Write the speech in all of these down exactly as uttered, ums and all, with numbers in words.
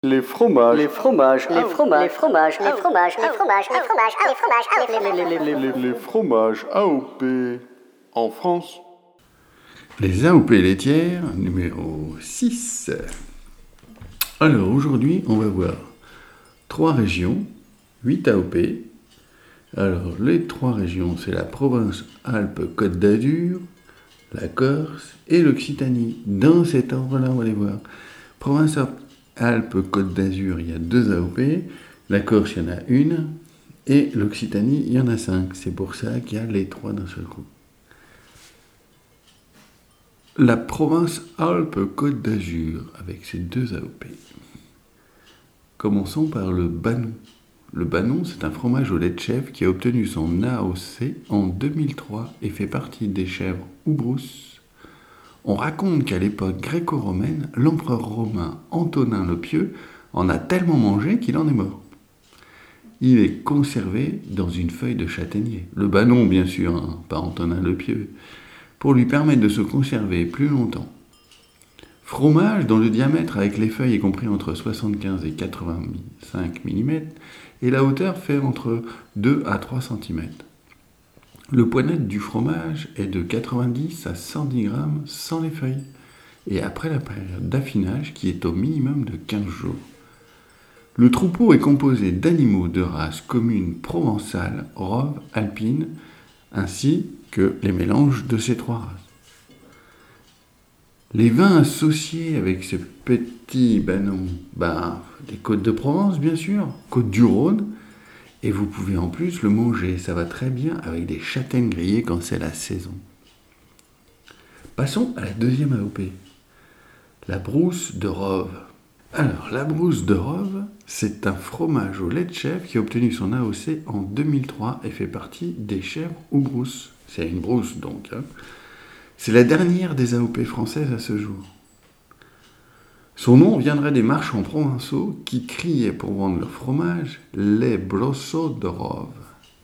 Les fromages. Les fromages. Les fromages. Les fromages. Les fromages. Les fromages. Les fromages. Les fromages. Les, les, les, les, les fromages A O P en France. Les A O P laitières, numéro six. Alors aujourd'hui, on va voir trois régions, huit A O P. Alors les trois régions, c'est la Provence-Alpes-Côte d'Azur, la Corse et l'Occitanie. Dans cet ordre-là, on va les voir. Provence-Alpes-Côte d'Azur, il y a deux A O P. La Corse, il y en a une. Et l'Occitanie, il y en a cinq. C'est pour ça qu'il y a les trois d'un seul coup. La Provence-Alpes-Côte d'Azur, avec ses deux A O P. Commençons par le Banon. Le Banon, c'est un fromage au lait de chèvre qui a obtenu son A O C en deux mille trois et fait partie des chèvres Houbrousse. On raconte qu'à l'époque gréco-romaine, l'empereur romain Antonin le Pieux en a tellement mangé qu'il en est mort. Il est conservé dans une feuille de châtaignier. Le Banon, bien sûr, hein, pas Antonin le Pieux, pour lui permettre de se conserver plus longtemps. Fromage dont le diamètre avec les feuilles est compris entre soixante-quinze et quatre-vingt-cinq millimètres et la hauteur fait entre deux à trois centimètres. Le poids net du fromage est de quatre-vingt-dix à cent dix grammes sans les feuilles et après la période d'affinage qui est au minimum de quinze jours. Le troupeau est composé d'animaux de race commune provençale, rove, alpine, ainsi que les mélanges de ces trois races. Les vins associés avec ce petit banon, ben, les côtes de Provence bien sûr, côte du Rhône, et vous pouvez en plus le manger, ça va très bien avec des châtaignes grillées quand c'est la saison. Passons à la deuxième A O P, la brousse de Rove. Alors, la brousse de Rove, c'est un fromage au lait de chèvre qui a obtenu son A O C en deux mille trois et fait partie des chèvres Houbrousse. C'est une brousse donc, hein. C'est la dernière des A O P françaises à ce jour. Son nom viendrait des marchands provençaux qui criaient pour vendre leur fromage les brosseaux de Rove.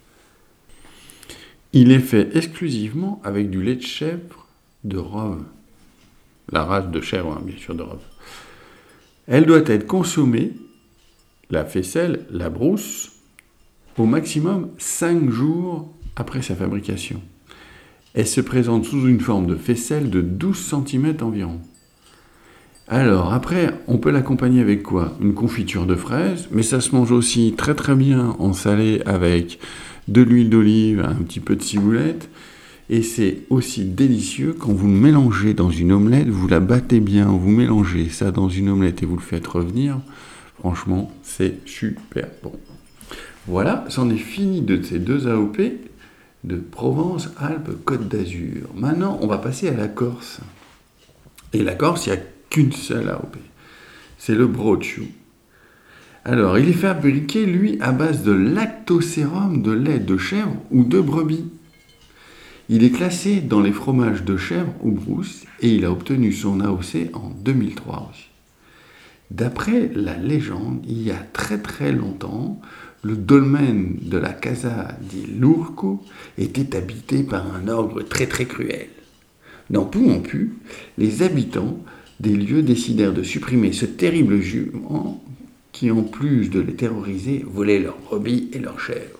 Il est fait exclusivement avec du lait de chèvre de Rove. La race de chèvre, hein, bien sûr, de Rove. Elle doit être consommée, la faisselle, la brousse, au maximum cinq jours après sa fabrication. Elle se présente sous une forme de faisselle de douze centimètres environ. Alors, après, on peut l'accompagner avec quoi? Une confiture de fraises, mais ça se mange aussi très très bien en salé avec de l'huile d'olive, un petit peu de ciboulette. Et c'est aussi délicieux quand vous le mélangez dans une omelette, vous la battez bien, vous mélangez ça dans une omelette et vous le faites revenir. Franchement, c'est super bon. Voilà, c'en est fini de ces deux A O P de Provence, Alpes, Côte d'Azur. Maintenant, on va passer à la Corse. Et la Corse, il n'y a qu'une seule A O P. C'est le brocciu. Alors, il est fabriqué, lui, à base de lactosérum de lait de chèvre ou de brebis. Il est classé dans les fromages de chèvre ou brousse et il a obtenu son A O C en deux mille trois aussi. D'après la légende, il y a très très longtemps, le dolmen de la Casa di Lurco était habité par un ogre très très cruel. N'en pouvant plus, les habitants des lieux décidèrent de supprimer ce terrible jument qui, en plus de les terroriser, volait leurs brebis et leurs chèvres.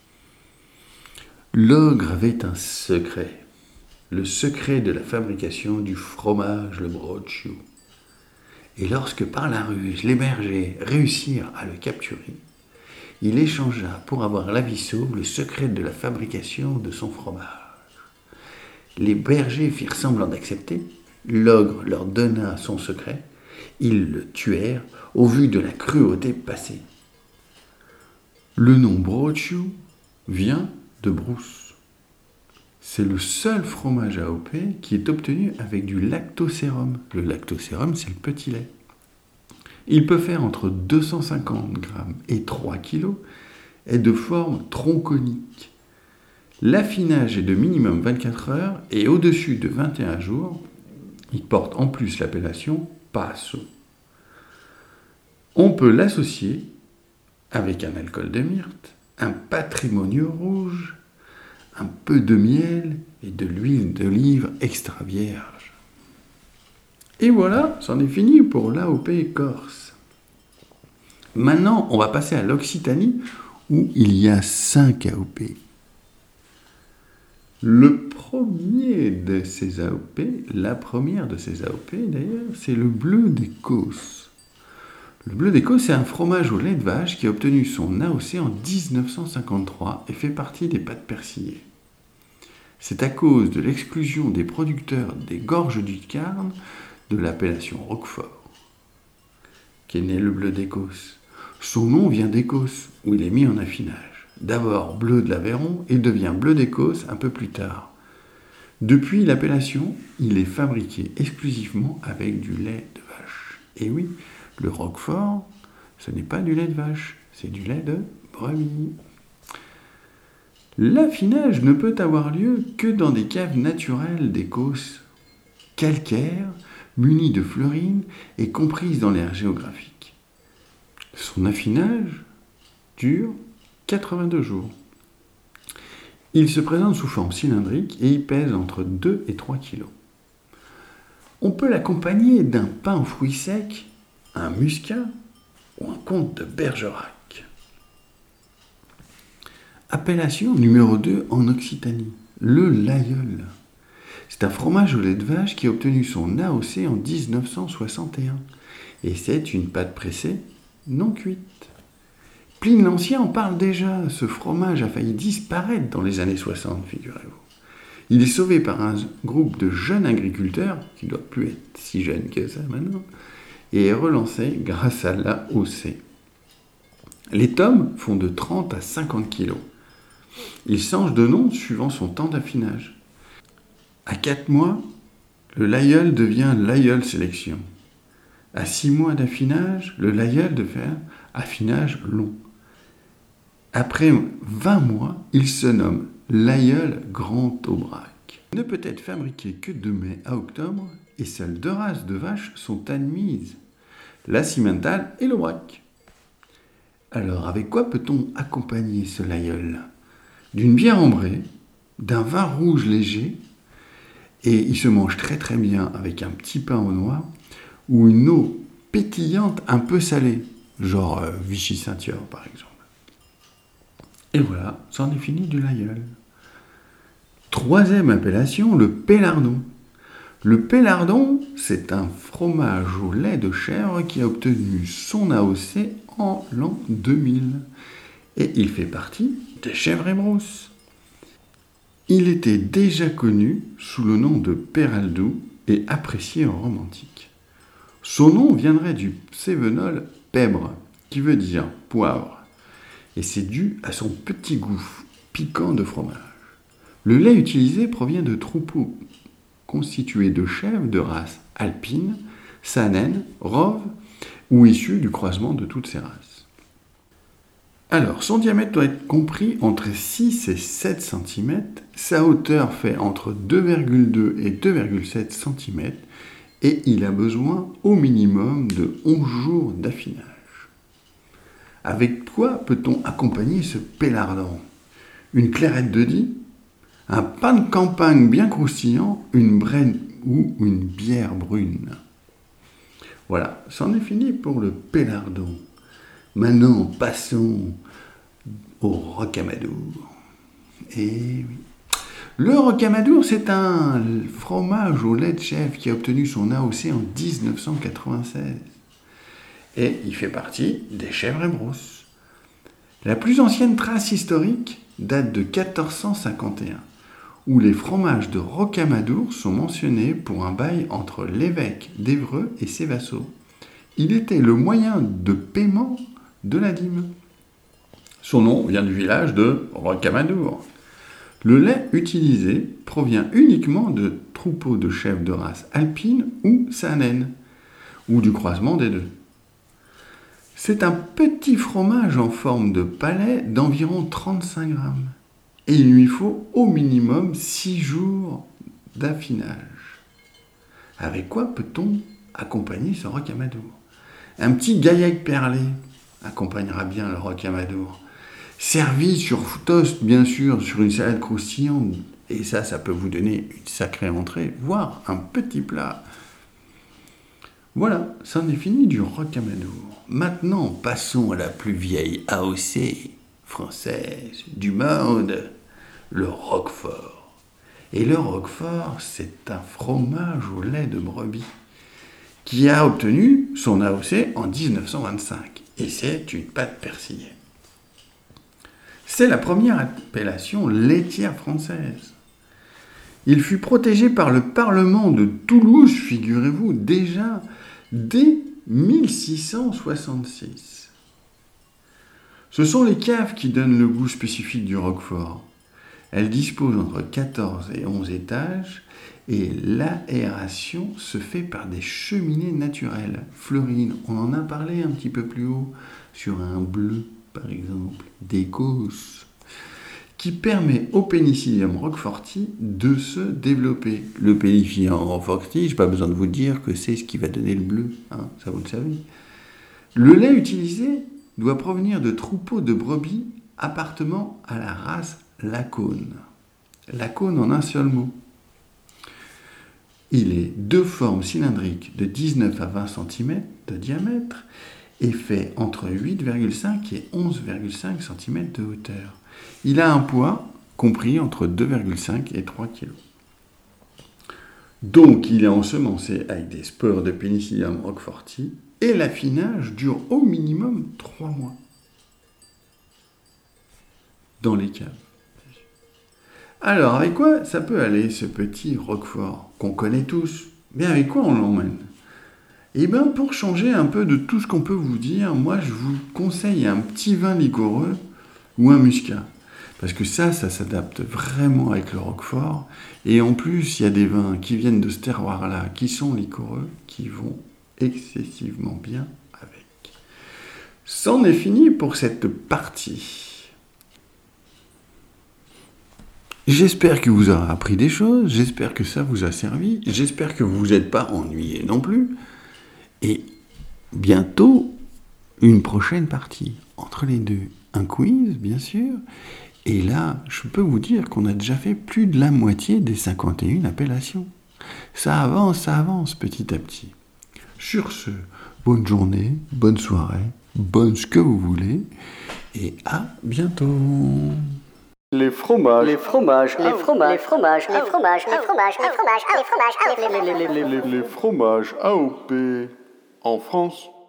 L'ogre avait un secret, le secret de la fabrication du fromage, le brocciu. Et lorsque par la ruse les bergers réussirent à le capturer, il échangea pour avoir la vie sauve le secret de la fabrication de son fromage. Les bergers firent semblant d'accepter, l'ogre leur donna son secret, ils le tuèrent au vu de la cruauté passée. Le nom brocciu vient de brousse. C'est le seul fromage A O P qui est obtenu avec du lactosérum. Le lactosérum, c'est le petit lait. Il peut faire entre deux cent cinquante grammes et trois kilos, est de forme tronconique. L'affinage est de minimum vingt-quatre heures et au-dessus de vingt et un jours, il porte en plus l'appellation passo. On peut l'associer avec un alcool de myrte, un patrimonio rouge, un peu de miel et de l'huile d'olive extra vierge. Et voilà, c'en est fini pour l'A O P Corse. Maintenant, on va passer à l'Occitanie, où il y a cinq A O P. Le premier de ces A O P, la première de ces A O P d'ailleurs, c'est le bleu d'Écosse. Le bleu d'Écosse, c'est un fromage au lait de vache qui a obtenu son A O C en dix-neuf cent cinquante-trois et fait partie des pâtes persillées. C'est à cause de l'exclusion des producteurs des Gorges du Carn de l'appellation Roquefort qu'est né le bleu d'Écosse. Son nom vient d'Écosse, où il est mis en affinage. D'abord bleu de l'Aveyron, il devient bleu d'Écosse un peu plus tard. Depuis l'appellation, il est fabriqué exclusivement avec du lait de vache. Et oui, le Roquefort, ce n'est pas du lait de vache, c'est du lait de brebis. L'affinage ne peut avoir lieu que dans des caves naturelles d'Écosse, calcaires, munies de fleurines et comprises dans l'aire géographique. Son affinage dure quatre-vingt-deux jours. Il se présente sous forme cylindrique et il pèse entre deux et trois kilos. On peut l'accompagner d'un pain aux fruits secs, un muscat ou un comte de Bergerac. Appellation numéro deux en Occitanie, le Lagueule. C'est un fromage au lait de vache qui a obtenu son A O C en dix-neuf cent soixante et un. Et c'est une pâte pressée non cuite. Pline l'Ancien en parle déjà. Ce fromage a failli disparaître dans les années soixante, figurez-vous. Il est sauvé par un groupe de jeunes agriculteurs, qui ne doit plus être si jeune que ça maintenant, et est relancé grâce à l'A O C. Les tomes font de trente à cinquante kilos. Il change de nom suivant son temps d'affinage. À quatre mois, le Lagueule devient Lagueule Sélection. À six mois d'affinage, le Lagueule devient affinage long. Après vingt mois, il se nomme Lagueule Grand Aubrac. Il ne peut être fabriqué que de mai à octobre et seules deux races de vaches sont admises, la Simmental et l'Aubrac. Alors, avec quoi peut-on accompagner ce Lagueule ? D'une bière ambrée, d'un vin rouge léger, et il se mange très très bien avec un petit pain aux noix ou une eau pétillante un peu salée, genre euh, Vichy-Saint-Thior par exemple. Et voilà, c'en est fini du Lagueule. Troisième appellation, le Pélardon. Le Pélardon, c'est un fromage au lait de chèvre qui a obtenu son A O C en l'an deux mille. Et il fait partie des chèvres et brousses. Il était déjà connu sous le nom de Péraldou et apprécié en romantique. Son nom viendrait du cévenol pèbre, qui veut dire poivre. Et c'est dû à son petit goût piquant de fromage. Le lait utilisé provient de troupeaux constitués de chèvres de race alpine, saanen, rove ou issus du croisement de toutes ces races. Alors, son diamètre doit être compris entre six et sept centimètres, sa hauteur fait entre deux virgule deux et deux virgule sept centimètres et il a besoin au minimum de onze jours d'affinage. Avec quoi peut-on accompagner ce Pélardon ? Une clairette de Die, un pain de campagne bien croustillant, une brenne ou une bière brune. Voilà, c'en est fini pour le Pélardon. Maintenant, passons au rocamadour. Et oui. Le rocamadour, c'est un fromage au lait de chèvre qui a obtenu son A O C en dix-neuf cent quatre-vingt-seize. Et il fait partie des chèvres et brousses. La plus ancienne trace historique date de quatorze cent cinquante et un, où les fromages de rocamadour sont mentionnés pour un bail entre l'évêque d'Évreux et ses vassaux. Il était le moyen de paiement de la dîme. Son nom vient du village de Rocamadour. Le lait utilisé provient uniquement de troupeaux de chèvres de race alpine ou saanen, ou du croisement des deux. C'est un petit fromage en forme de palais d'environ trente-cinq grammes. Et il lui faut au minimum six jours d'affinage. Avec quoi peut-on accompagner ce rocamadour ? Un petit gaillac perlé accompagnera bien le rocamadour. Servi sur toast, bien sûr, sur une salade croustillante. Et ça, ça peut vous donner une sacrée entrée, voire un petit plat. Voilà, c'en est fini du rocamadour. Maintenant, passons à la plus vieille A O C française du monde, le roquefort. Et le roquefort, c'est un fromage au lait de brebis qui a obtenu son A O C en dix-neuf cent vingt-cinq. Et c'est une pâte persillée. C'est la première appellation laitière française. Il fut protégé par le Parlement de Toulouse, figurez-vous, déjà dès mille six cent soixante-six. Ce sont les caves qui donnent le goût spécifique du roquefort. Elles disposent entre quatorze et onze étages et l'aération se fait par des cheminées naturelles, fleurines. On en a parlé un petit peu plus haut sur un bleu, par exemple, d'Écosse, qui permet au Pénicillium roqueforti de se développer. Le Pénicillium roqueforti, je n'ai pas besoin de vous dire que c'est ce qui va donner le bleu, hein, ça vous le savez. Le lait utilisé doit provenir de troupeaux de brebis appartenant à la race Lacaune. Lacaune en un seul mot. Il est de forme cylindrique de dix-neuf à vingt centimètres de diamètre et fait entre huit virgule cinq et onze virgule cinq centimètres de hauteur. Il a un poids compris entre deux virgule cinq et trois kilos. Donc il est ensemencé avec des spores de Pénicillium roqueforti et l'affinage dure au minimum trois mois dans les caves. Alors avec quoi ça peut aller ce petit roquefort qu'on connaît tous? Mais avec quoi on l'emmène? Eh bien, pour changer un peu de tout ce qu'on peut vous dire, moi, je vous conseille un petit vin liquoreux ou un muscat. Parce que ça, ça s'adapte vraiment avec le roquefort. Et en plus, il y a des vins qui viennent de ce terroir-là, qui sont liquoreux, qui vont excessivement bien avec. C'en est fini pour cette partie. J'espère que vous aurez appris des choses, j'espère que ça vous a servi, j'espère que vous n'êtes pas ennuyé non plus. Et bientôt, une prochaine partie. Entre les deux, un quiz, bien sûr. Et là, je peux vous dire qu'on a déjà fait plus de la moitié des cinquante et une appellations. Ça avance, ça avance petit à petit. Sur ce, bonne journée, bonne soirée, bonne ce que vous voulez. Et à bientôt. Les fromages. Les fromages. Les fromages. Les fromages, les fromages, les fromages, les fromages, les fromages, les fromages, Les, les, les fromages A O P en France.